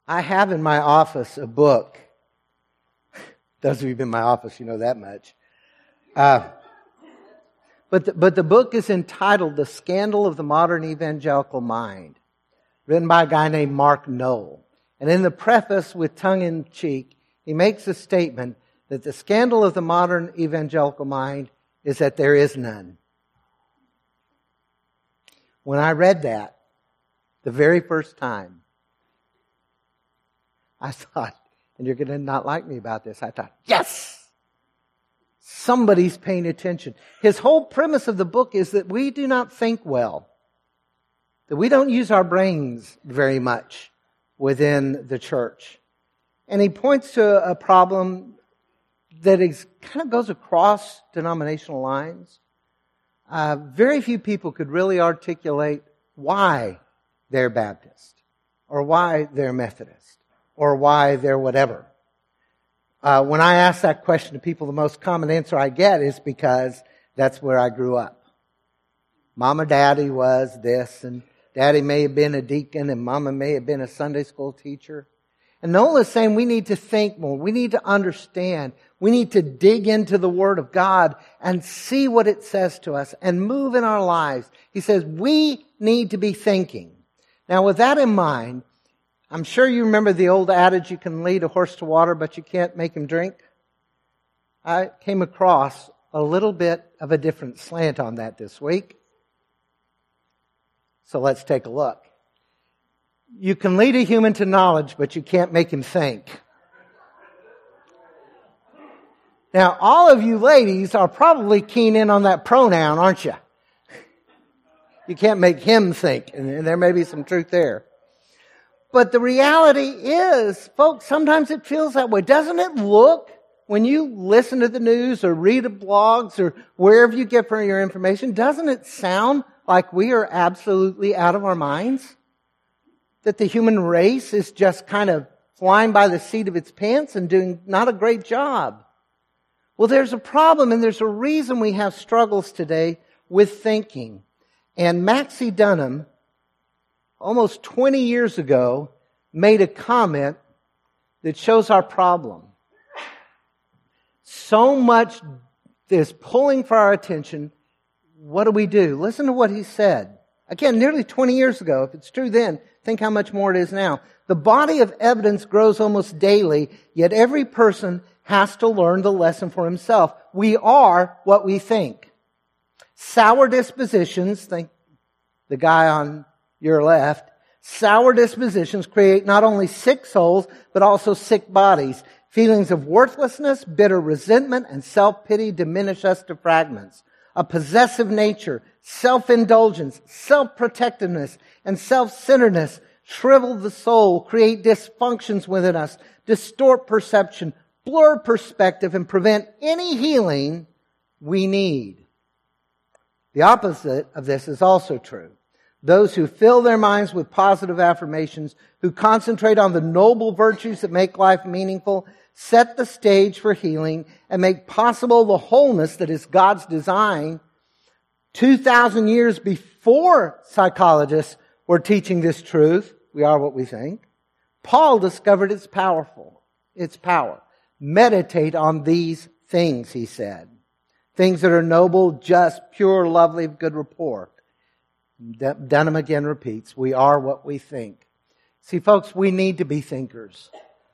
I have in my office a book. Those of you who've been in my office, you know that much. But the book is entitled The Scandal of the Modern Evangelical Mind, written by a guy named Mark Noll. And in the preface, with tongue-in-cheek, he makes a statement that the scandal of the modern evangelical mind is that there is none. When I read that, the very first time, I thought, and you're going to not like me about this, I thought, yes! Somebody's paying attention. His whole premise of the book is that we do not think well, that we don't use our brains very much within the church. And he points to a problem that kind of goes across denominational lines. Very few people could really articulate why they're Baptist, or why they're Methodist, or why they're whatever. When I ask that question to people, the most common answer I get is because that's where I grew up. Mama, Daddy was this, and Daddy may have been a deacon, and Mama may have been a Sunday school teacher. And Noll is saying we need to think more. We need to understand. We need to dig into the Word of God and see what it says to us and move in our lives. He says we need to be thinking. Now, with that in mind, I'm sure you remember the old adage, you can lead a horse to water, but you can't make him drink. I came across a little bit of a different slant on that this week. So let's take a look. You can lead a human to knowledge, but you can't make him think. Now, all of you ladies are probably keen in on that pronoun, aren't you? You can't make him think, and there may be some truth there. But the reality is, folks, sometimes it feels that way. Doesn't it look, when you listen to the news or read the blogs or wherever you get for your information, doesn't it sound like we are absolutely out of our minds? That the human race is just kind of flying by the seat of its pants and doing not a great job. Well, there's a problem, and there's a reason we have struggles today with thinking. And Maxie Dunnam, almost 20 years ago, made a comment that shows our problem. So much is pulling for our attention. What do? Listen to what he said. Again, nearly 20 years ago. If it's true then, think how much more it is now. The body of evidence grows almost daily, yet every person has to learn the lesson for himself. We are what we think. Sour dispositions, think the guy on your left, sour dispositions create not only sick souls, but also sick bodies. Feelings of worthlessness, bitter resentment, and self-pity diminish us to fragments. A possessive nature, self-indulgence, self-protectiveness, and self-centeredness shrivel the soul, create dysfunctions within us, distort perception, blur perspective, and prevent any healing we need. The opposite of this is also true. Those who fill their minds with positive affirmations, who concentrate on the noble virtues that make life meaningful, set the stage for healing, and make possible the wholeness that is God's design. 2,000 years before psychologists were teaching this truth, we are what we think, Paul discovered its power. Meditate on these things, he said. Things that are noble, just, pure, lovely, of good rapport. Dunham again repeats, we are what we think. See, folks, we need to be thinkers.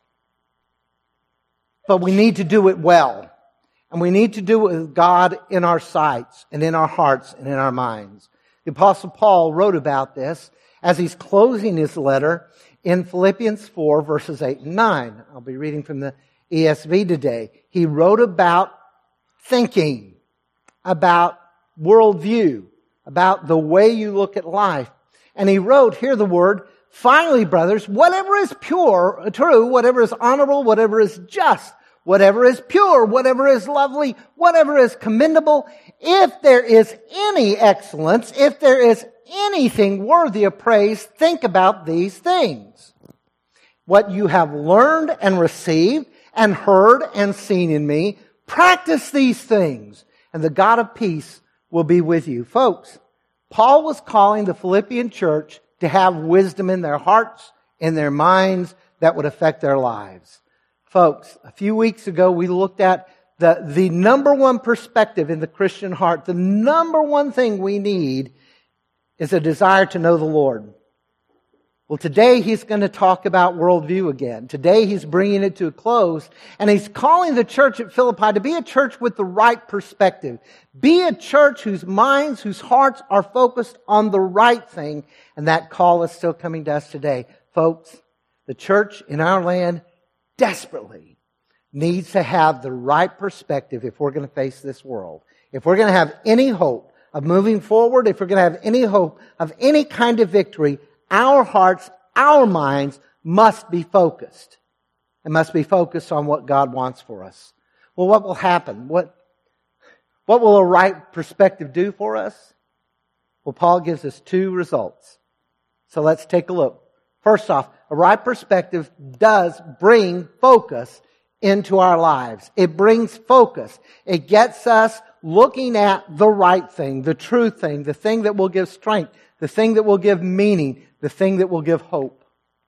But we need to do it well. And we need to do it with God in our sights and in our hearts and in our minds. The Apostle Paul wrote about this as he's closing his letter in Philippians 4, verses 8 and 9. I'll be reading from the ESV today. He wrote about thinking, about worldview, about the way you look at life. And he wrote, hear the word, finally, brothers, whatever is pure, true, whatever is honorable, whatever is just, whatever is pure, whatever is lovely, whatever is commendable, if there is any excellence, if there is anything worthy of praise, think about these things. What you have learned and received and heard and seen in me, practice these things, and the God of peace will be with you. Folks, Paul was calling the Philippian church to have wisdom in their hearts, in their minds, that would affect their lives. Folks, a few weeks ago we looked at the number one perspective in the Christian heart. The number one thing we need is a desire to know the Lord. Well, today he's going to talk about worldview again. Today he's bringing it to a close, and he's calling the church at Philippi to be a church with the right perspective. Be a church whose minds, whose hearts are focused on the right thing, and that call is still coming to us today. Folks, the church in our land desperately needs to have the right perspective if we're going to face this world. If we're going to have any hope of moving forward, if we're going to have any hope of any kind of victory, our hearts, our minds must be focused. It must be focused on what God wants for us. Well, what will happen? What will a right perspective do for us? Well, Paul gives us two results. So let's take a look. First off, a right perspective does bring focus into our lives. It brings focus. It gets us looking at the right thing, the true thing, the thing that will give strength, the thing that will give meaning, the thing that will give hope.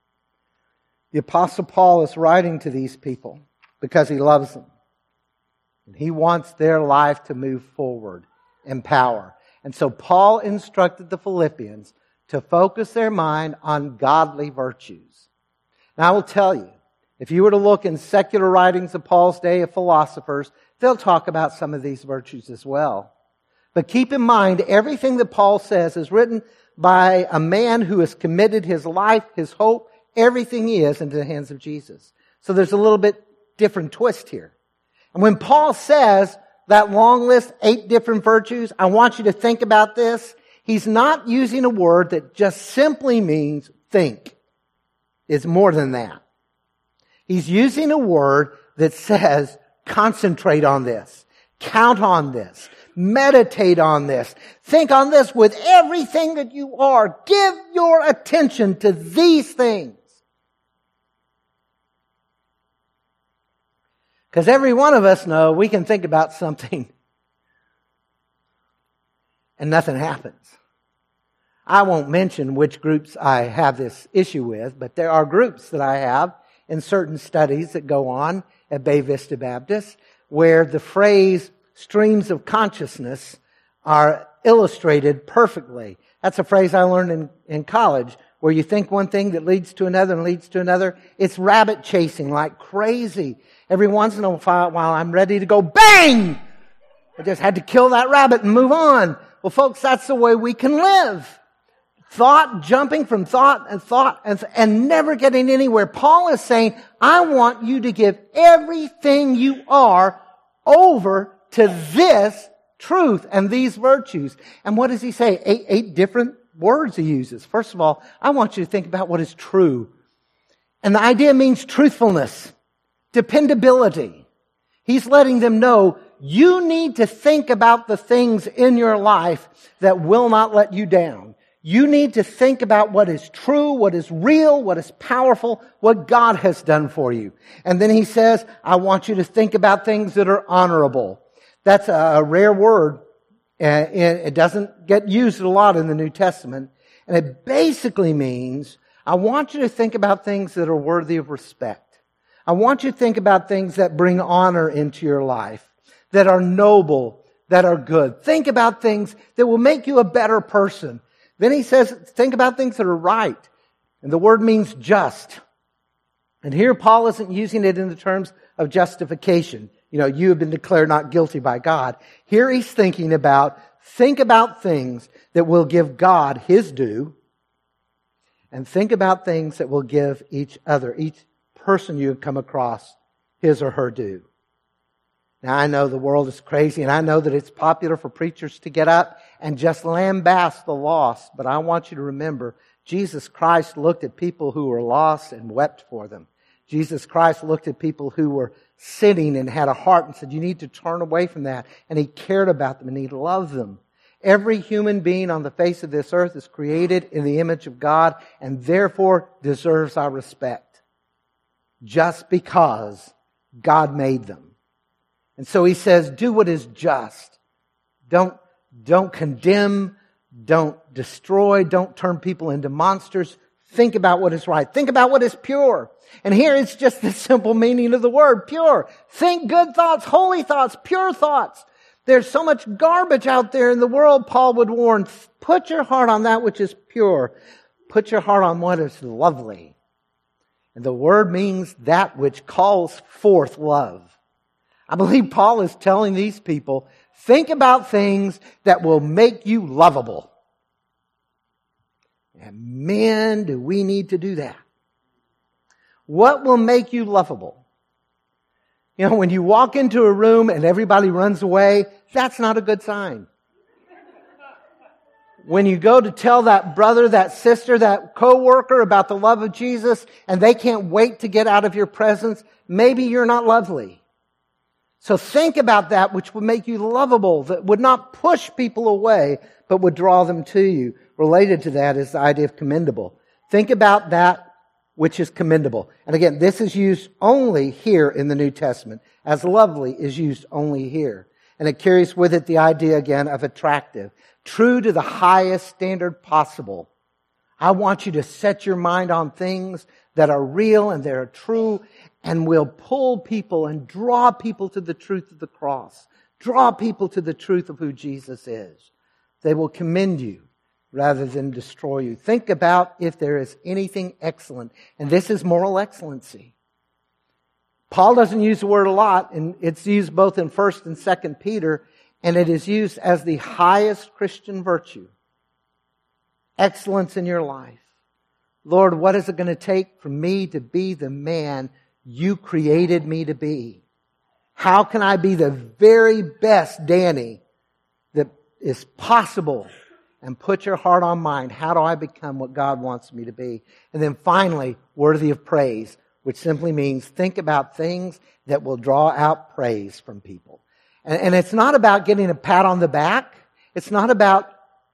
The Apostle Paul is writing to these people because he loves them. And he wants their life to move forward in power. And so Paul instructed the Philippians to focus their mind on godly virtues. Now I will tell you, if you were to look in secular writings of Paul's day of philosophers, they'll talk about some of these virtues as well. But keep in mind, everything that Paul says is written by a man who has committed his life, his hope, everything he is into the hands of Jesus. So there's a little bit different twist here. And when Paul says that long list, 8 different virtues, I want you to think about this. He's not using a word that just simply means think. It's more than that. He's using a word that says, concentrate on this, count on this, meditate on this, think on this with everything that you are. Give your attention to these things. Because every one of us know we can think about something and nothing happens. I won't mention which groups I have this issue with, but there are groups that I have in certain studies that go on at Bay Vista Baptist where the phrase streams of consciousness are illustrated perfectly. That's a phrase I learned in college where you think one thing that leads to another and leads to another. It's rabbit chasing like crazy. Every once in a while I'm ready to go bang! I just had to kill that rabbit and move on. Well, folks, that's the way we can live. Thought, jumping from thought and never getting anywhere. Paul is saying, I want you to give everything you are over to this truth and these virtues. And what does he say? 8 different words he uses. First of all, I want you to think about what is true. And the idea means truthfulness, dependability. He's letting them know you need to think about the things in your life that will not let you down. You need to think about what is true, what is real, what is powerful, what God has done for you. And then he says, I want you to think about things that are honorable. That's a rare word. It doesn't get used a lot in the New Testament. And it basically means, I want you to think about things that are worthy of respect. I want you to think about things that bring honor into your life, that are noble, that are good. Think about things that will make you a better person. Then he says, think about things that are right. And the word means just. And here Paul isn't using it in the terms of justification. You have been declared not guilty by God. Here he's think about things that will give God his due. And think about things that will give each person you come across, his or her due. Now, I know the world is crazy, and I know that it's popular for preachers to get up and just lambaste the lost. But I want you to remember, Jesus Christ looked at people who were lost and wept for them. Jesus Christ looked at people who were sinning and had a heart and said, you need to turn away from that. And he cared about them and he loved them. Every human being on the face of this earth is created in the image of God and therefore deserves our respect. Just because God made them. And so he says, do what is just. Don't condemn. Don't destroy. Don't turn people into monsters. Think about what is right. Think about what is pure. And here it's just the simple meaning of the word, pure. Think good thoughts, holy thoughts, pure thoughts. There's so much garbage out there in the world, Paul would warn. Put your heart on that which is pure. Put your heart on what is lovely. And the word means that which calls forth love. I believe Paul is telling these people, think about things that will make you lovable. And man, do we need to do that. What will make you lovable? You know, when you walk into a room and everybody runs away, that's not a good sign. When you go to tell that brother, that sister, that coworker about the love of Jesus and they can't wait to get out of your presence, maybe you're not lovely. So think about that which would make you lovable, that would not push people away, but would draw them to you. Related to that is the idea of commendable. Think about that which is commendable. And again, this is used only here in the New Testament, as lovely is used only here. And it carries with it the idea again of attractive, true to the highest standard possible. I want you to set your mind on things that are real and that are true and will pull people and draw people to the truth of the cross. Draw people to the truth of who Jesus is. They will commend you rather than destroy you. Think about if there is anything excellent. And this is moral excellency. Paul doesn't use the word a lot, and it's used both in 1 and 2 Peter, and it is used as the highest Christian virtue. Excellence in your life. Lord, what is it going to take for me to be the man you created me to be? How can I be the very best Danny that is possible? And put your heart on mine. How do I become what God wants me to be? And then finally, worthy of praise, which simply means think about things that will draw out praise from people. And it's not about getting a pat on the back. It's not about,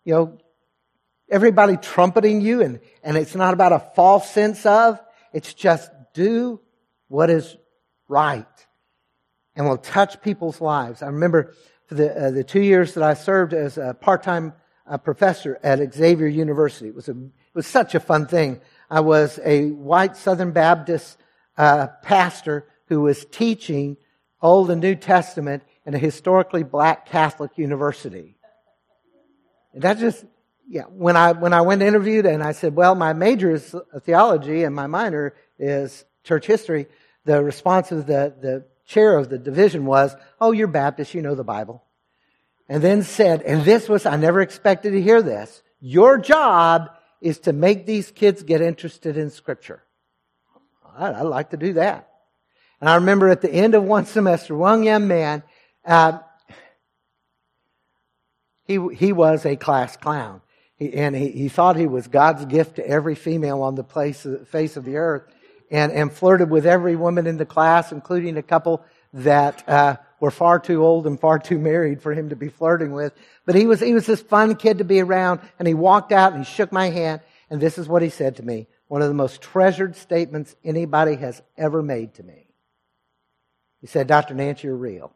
everybody trumpeting you. And it's not about a false sense of. It's just do what is right. And will touch people's lives. I remember for the 2 years that I served as a part-time professor at Xavier University. It was such a fun thing. I was a white Southern Baptist pastor who was teaching Old and New Testament in a historically black Catholic university. And that just, when I went interviewed and I said, well, my major is theology and my minor is church history, the response of the chair of the division was, oh, you're Baptist, you know the Bible. And then said, and this was, I never expected to hear this, your job is to make these kids get interested in Scripture. I'd like to do that. And I remember at the end of one semester, one young man, he was a class clown. He thought he was God's gift to every female on the face of the earth, and flirted with every woman in the class, including a couple that were far too old and far too married for him to be flirting with. But he was this fun kid to be around, and he walked out and he shook my hand, and this is what he said to me. One of the most treasured statements anybody has ever made to me. He said, Dr. Nance, you're real.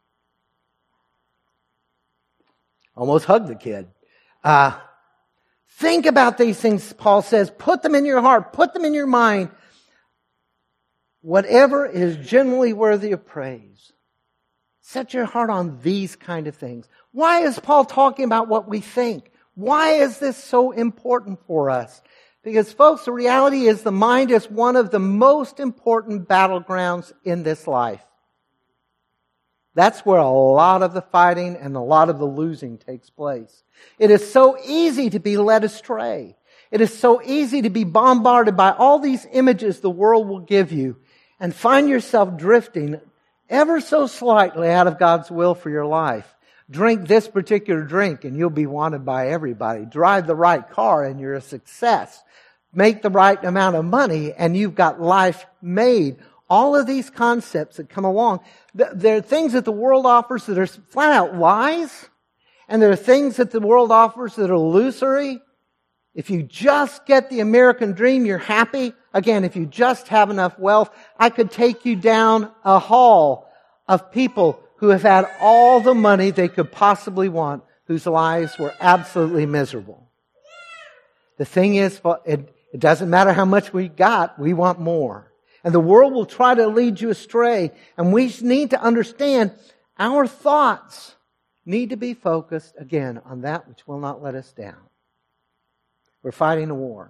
Almost hugged the kid. Think about these things, Paul says. Put them in your heart. Put them in your mind. Whatever is genuinely worthy of praise. Set your heart on these kind of things. Why is Paul talking about what we think? Why is this so important for us? Because, folks, the reality is the mind is one of the most important battlegrounds in this life. That's where a lot of the fighting and a lot of the losing takes place. It is so easy to be led astray. It is so easy to be bombarded by all these images the world will give you and find yourself drifting ever so slightly out of God's will for your life. Drink this particular drink and you'll be wanted by everybody. Drive the right car and you're a success. Make the right amount of money and you've got life made. All of these concepts that come along, there are things that the world offers that are flat out lies, and there are things that the world offers that are illusory. If you just get the American dream, you're happy. Again, if you just have enough wealth, I could take you down a hall of people who have had all the money they could possibly want, whose lives were absolutely miserable. The thing is, It doesn't matter how much we got, we want more. And the world will try to lead you astray. And we need to understand our thoughts need to be focused, again, on that which will not let us down. We're fighting a war.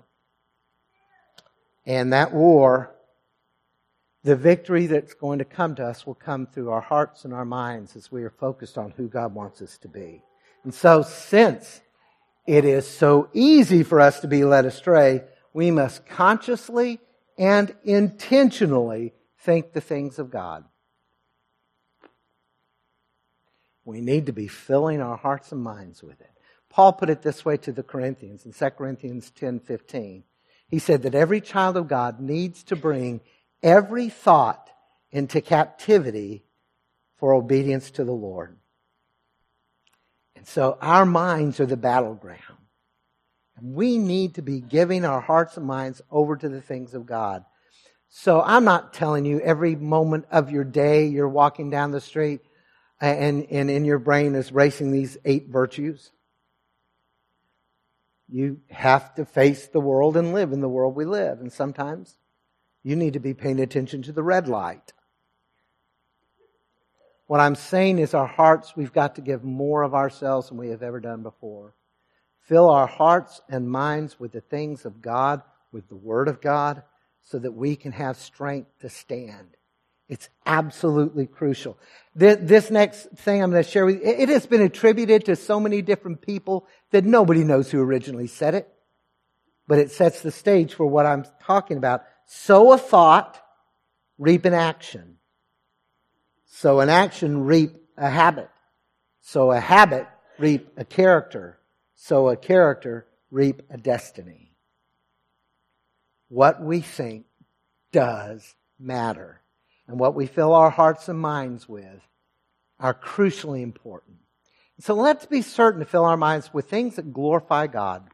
And that war, the victory that's going to come to us will come through our hearts and our minds as we are focused on who God wants us to be. And so, since it is so easy for us to be led astray, we must consciously and intentionally think the things of God. We need to be filling our hearts and minds with it. Paul put it this way to the Corinthians in 2 Corinthians 10:15. He said that every child of God needs to bring every thought into captivity for obedience to the Lord. And so our minds are the battleground. And we need to be giving our hearts and minds over to the things of God. So I'm not telling you every moment of your day you're walking down the street and in your brain is racing these 8 virtues. You have to face the world and live in the world we live. And sometimes you need to be paying attention to the red light. What I'm saying is our hearts, we've got to give more of ourselves than we have ever done before. Fill our hearts and minds with the things of God, with the Word of God, so that we can have strength to stand. It's absolutely crucial. This next thing I'm going to share with you, it has been attributed to so many different people that nobody knows who originally said it. But it sets the stage for what I'm talking about. Sow a thought, reap an action. Sow an action, reap a habit. Sow a habit, reap a character. Sow a character, reap a destiny. What we think does matter. And what we fill our hearts and minds with are crucially important. So let's be certain to fill our minds with things that glorify God.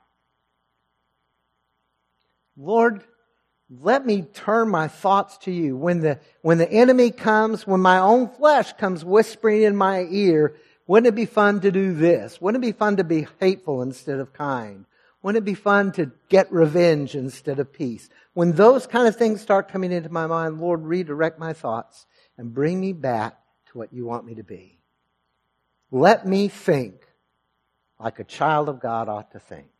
Lord, let me turn my thoughts to you. When the enemy comes, when my own flesh comes whispering in my ear, wouldn't it be fun to do this? Wouldn't it be fun to be hateful instead of kind? Wouldn't it be fun to get revenge instead of peace? When those kind of things start coming into my mind, Lord, redirect my thoughts and bring me back to what you want me to be. Let me think like a child of God ought to think.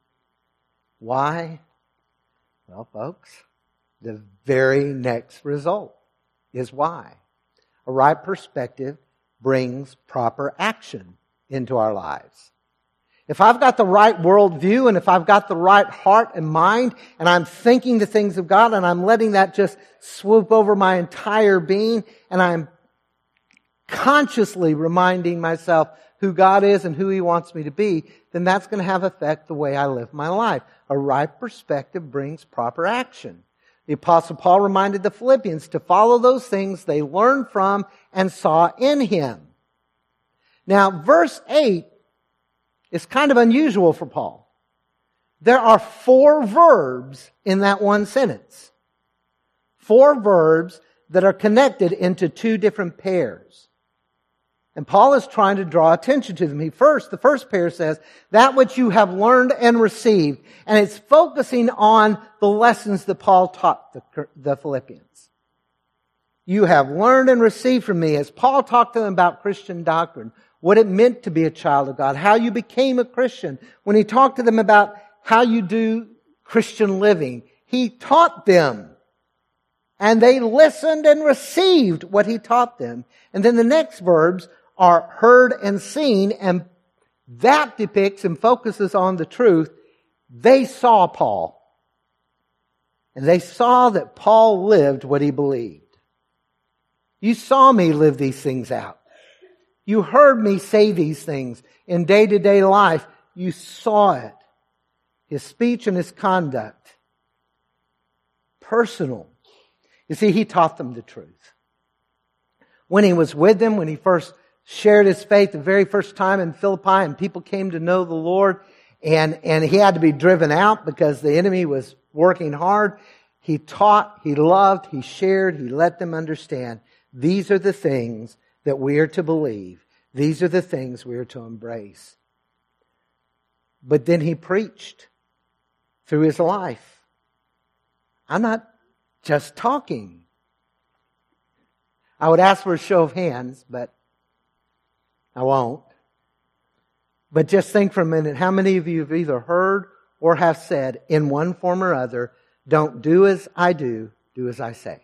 Why? Well, folks, the very next result is why. A right perspective brings proper action into our lives. If I've got the right worldview and if I've got the right heart and mind and I'm thinking the things of God and I'm letting that just swoop over my entire being and I'm consciously reminding myself who God is and who He wants me to be, then that's going to have effect the way I live my life. A right perspective brings proper action. The Apostle Paul reminded the Philippians to follow those things they learned from and saw in Him. Now, verse 8 is kind of unusual for Paul. There are 4 verbs in that one sentence. 4 verbs that are connected into 2 different pairs. And Paul is trying to draw attention to them. The first pair says, that which you have learned and received. And it's focusing on the lessons that Paul taught the Philippians. You have learned and received from me, as Paul talked to them about Christian doctrine, what it meant to be a child of God, how you became a Christian. When he talked to them about how you do Christian living, he taught them. And they listened and received what he taught them. And then the next verbs are heard and seen, and that depicts and focuses on the truth. They saw Paul. And they saw that Paul lived what he believed. You saw me live these things out. You heard me say these things in day-to-day life. You saw it. His speech and his conduct. Personal. You see, he taught them the truth. When he was with them, when he first shared his faith the very first time in Philippi and people came to know the Lord and he had to be driven out because the enemy was working hard, he taught, he loved, he shared, he let them understand these are the things that we are to believe. These are the things we are to embrace. But then he preached through his life. I'm not just talking. I would ask for a show of hands, but I won't. But just think for a minute, how many of you have either heard or have said in one form or other, don't do as I do as I say.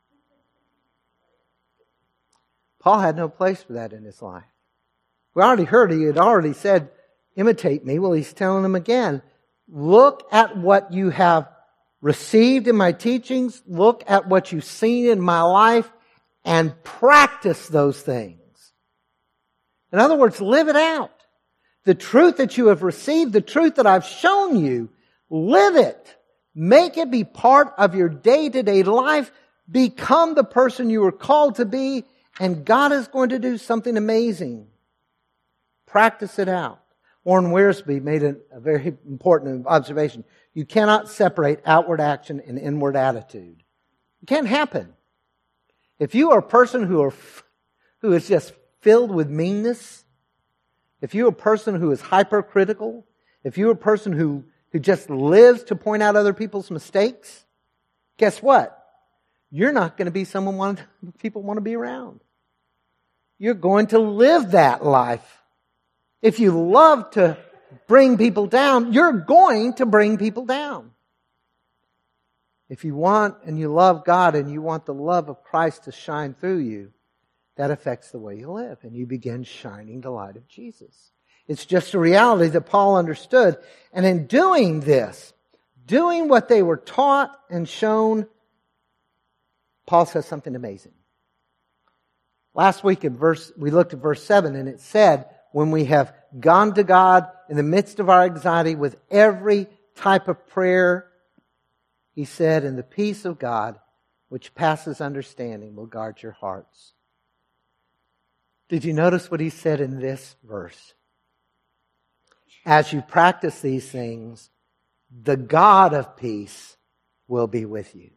Paul had no place for that in his life. We already heard he had already said, imitate me. Well, he's telling them again, look at what you have received in my teachings, look at what you've seen in my life, and practice those things. In other words, live it out. The truth that you have received, the truth that I've shown you, live it. Make it be part of your day-to-day life. Become the person you were called to be, and God is going to do something amazing. Practice it out. Warren Wiersbe made a very important observation. You cannot separate outward action and inward attitude. It can't happen. If you are a person who is just filled with meanness, if you're a person who is hypercritical, if you're a person who just lives to point out other people's mistakes, guess what? You're not going to be someone people want to be around. You're going to live that life. If you love to bring people down, you're going to bring people down. If you want and you love God and you want the love of Christ to shine through you, that affects the way you live, and you begin shining the light of Jesus. It's just a reality that Paul understood. And in doing this, doing what they were taught and shown, Paul says something amazing. Last week we looked at verse 7, and it said, when we have gone to God in the midst of our anxiety with every type of prayer, he said, and the peace of God, which passes understanding, will guard your hearts. Did you notice what he said in this verse? As you practice these things, the God of peace will be with you.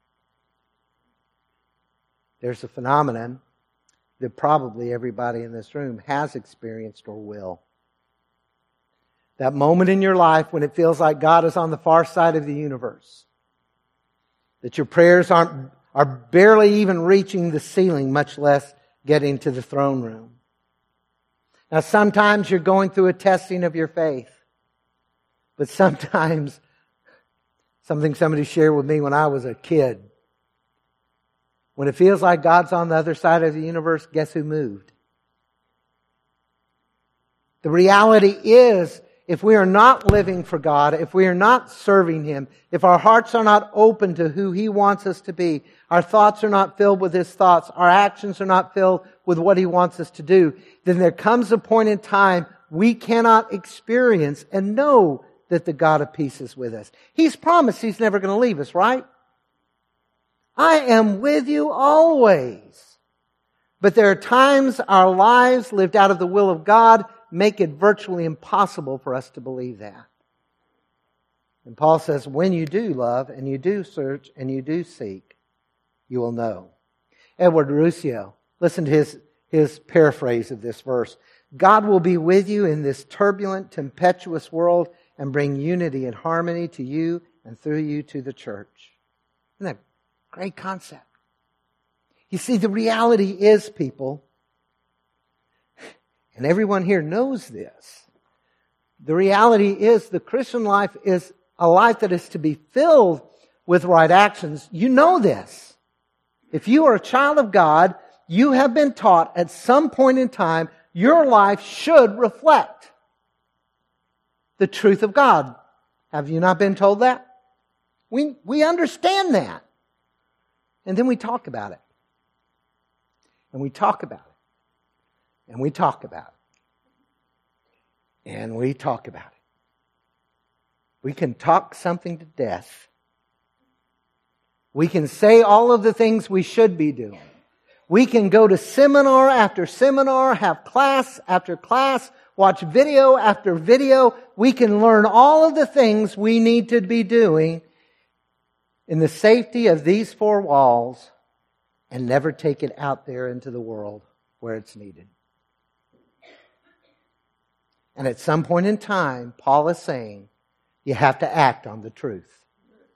There's a phenomenon that probably everybody in this room has experienced or will. That moment in your life when it feels like God is on the far side of the universe. That your prayers are barely even reaching the ceiling, much less getting to the throne room. Now, sometimes you're going through a testing of your faith. But sometimes, something somebody shared with me when I was a kid, when it feels like God's on the other side of the universe, guess who moved? The reality is, if we are not living for God, if we are not serving Him, if our hearts are not open to who He wants us to be, our thoughts are not filled with His thoughts, our actions are not filled with what He wants us to do, then there comes a point in time we cannot experience and know that the God of peace is with us. He's promised He's never going to leave us, right? I am with you always. But there are times our lives lived out of the will of God make it virtually impossible for us to believe that. And Paul says, when you do love, and you do search, and you do seek, you will know. Edward Ruscio, listen to his paraphrase of this verse. God will be with you in this turbulent, tempestuous world and bring unity and harmony to you and through you to the church. Isn't that a great concept? You see, the reality is, people, and everyone here knows this, the reality is the Christian life is a life that is to be filled with right actions. You know this. If you are a child of God, you have been taught at some point in time your life should reflect the truth of God. Have you not been told that? We understand that. And then we talk about it. And we talk about it. And we talk about it. And we talk about it. We can talk something to death. We can say all of the things we should be doing. We can go to seminar after seminar, have class after class, watch video after video. We can learn all of the things we need to be doing in the safety of these four walls and never take it out there into the world where it's needed. And at some point in time, Paul is saying, you have to act on the truth.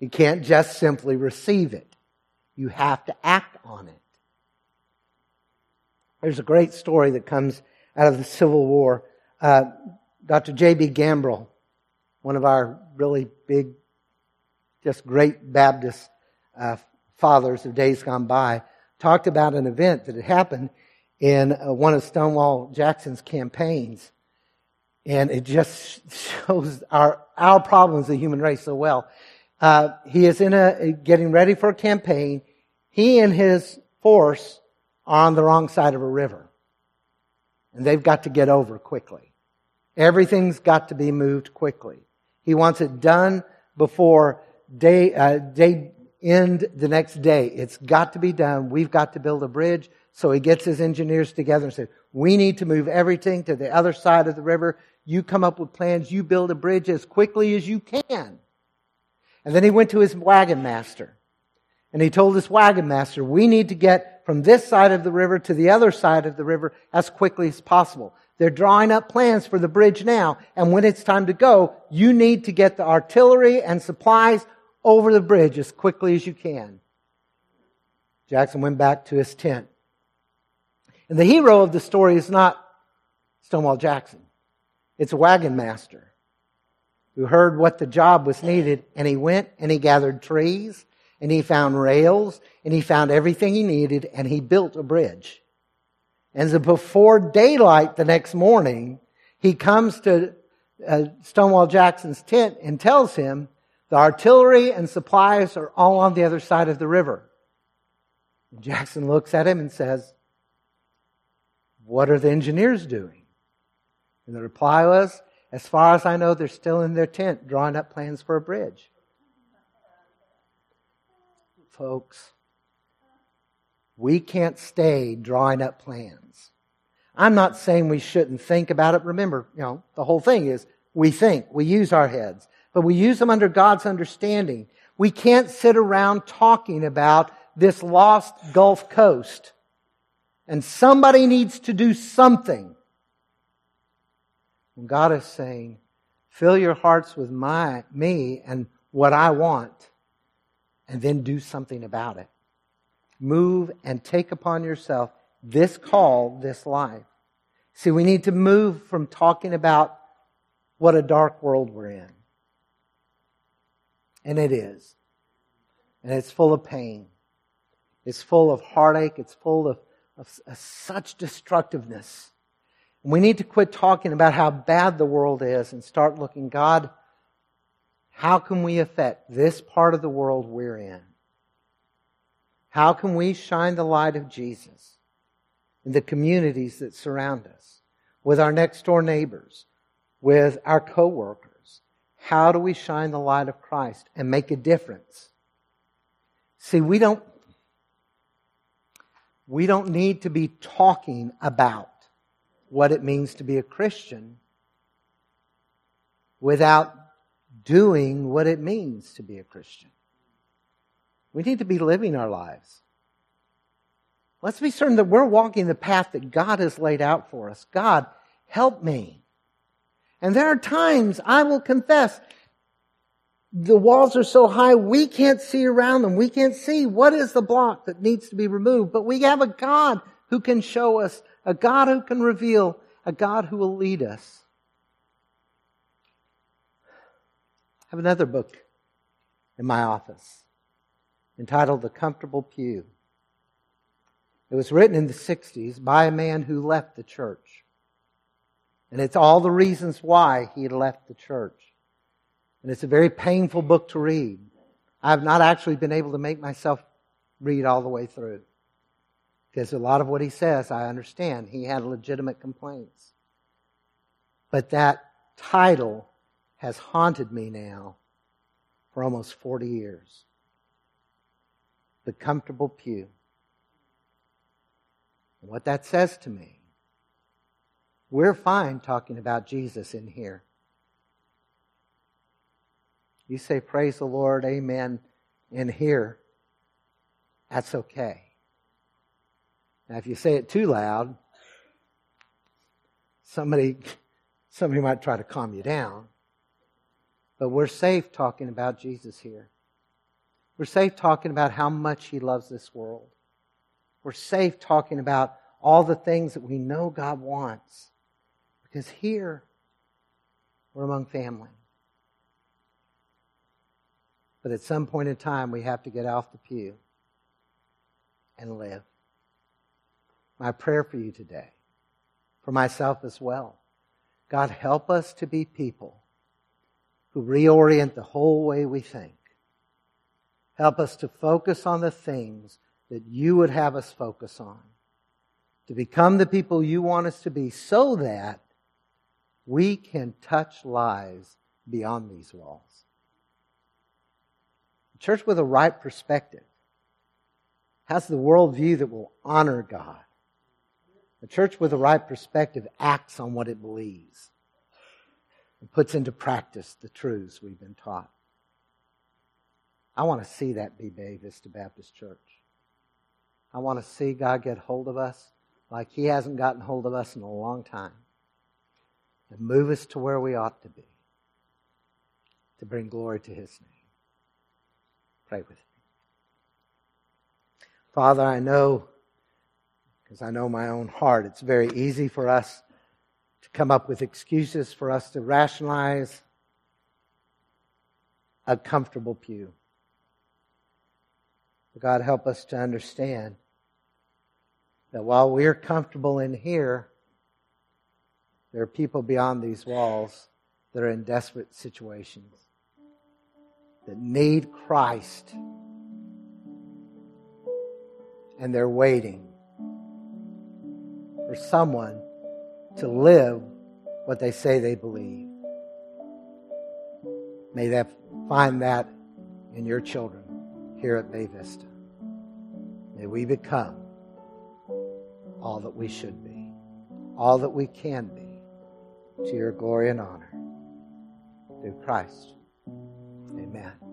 You can't just simply receive it. You have to act on it. There's a great story that comes out of the Civil War. Dr. J.B. Gambrell, one of our really big, just great Baptist fathers of days gone by, talked about an event that had happened in one of Stonewall Jackson's campaigns. And it just shows our problems, the human race, so well. He is getting ready for a campaign. He and his force are on the wrong side of a river. And they've got to get over quickly. Everything's got to be moved quickly. He wants it done before day end the next day. It's got to be done. We've got to build a bridge. So he gets his engineers together and says, we need to move everything to the other side of the river. You come up with plans. You build a bridge as quickly as you can. And then he went to his wagon master. And he told his wagon master, we need to get from this side of the river to the other side of the river as quickly as possible. They're drawing up plans for the bridge now. And when it's time to go, you need to get the artillery and supplies over the bridge as quickly as you can. Jackson went back to his tent. And the hero of the story is not Stonewall Jackson. It's a wagon master who heard what the job was needed, and he went and he gathered trees, and he found rails, and he found everything he needed, and he built a bridge. And so before daylight the next morning, he comes to Stonewall Jackson's tent and tells him the artillery and supplies are all on the other side of the river. And Jackson looks at him and says, what are the engineers doing? And the reply was, as far as I know, they're still in their tent drawing up plans for a bridge. Folks, we can't stay drawing up plans. I'm not saying we shouldn't think about it. Remember, the whole thing is we think, we use our heads, but we use them under God's understanding. We can't sit around talking about this lost Gulf Coast. And somebody needs to do something. And God is saying, fill your hearts with me and what I want, and then do something about it. Move and take upon yourself this call, this life. See, we need to move from talking about what a dark world we're in. And it is. And it's full of pain. It's full of heartache. It's full of such destructiveness. And we need to quit talking about how bad the world is and start looking, God, how can we affect this part of the world we're in? How can we shine the light of Jesus in the communities that surround us, with our next door neighbors, with our co-workers? How do we shine the light of Christ and make a difference? See, we don't need to be talking about what it means to be a Christian without doing what it means to be a Christian. We need to be living our lives. Let's be certain that we're walking the path that God has laid out for us. God, help me. And there are times, I will confess, the walls are so high we can't see around them. We can't see what is the block that needs to be removed. But we have a God who can show us, a God who can reveal, a God who will lead us. I have another book in my office entitled The Comfortable Pew. It was written in the 60s by a man who left the church. And it's all the reasons why he left the church. And it's a very painful book to read. I've not actually been able to make myself read all the way through. Because a lot of what he says, I understand. He had legitimate complaints. But that title has haunted me now for almost 40 years. The Comfortable Pew. And what that says to me, we're fine talking about Jesus in here. You say, praise the Lord, amen, in here. That's okay. Now, if you say it too loud, somebody might try to calm you down. But we're safe talking about Jesus here. We're safe talking about how much He loves this world. We're safe talking about all the things that we know God wants. Because here, we're among family. But at some point in time, we have to get off the pew and live. My prayer for you today, for myself as well, God, help us to be people who reorient the whole way we think. Help us to focus on the things that you would have us focus on. To become the people you want us to be so that we can touch lives beyond these walls. A church with a right perspective has the worldview that will honor God. A church with a right perspective acts on what it believes and puts into practice the truths we've been taught. I want to see that be Bay Vista Baptist Church. I want to see God get hold of us like He hasn't gotten hold of us in a long time and move us to where we ought to be to bring glory to His name. Pray with me. Father, I know, because I know my own heart, it's very easy for us to come up with excuses, for us to rationalize a comfortable pew. God, help us to understand that while we're comfortable in here, there are people beyond these walls that are in desperate situations, that need Christ, and they're waiting for someone to live what they say they believe. May they find that in your children here at Bay Vista. May we become all that we should be, all that we can be, to your glory and honor. Through Christ. Amen.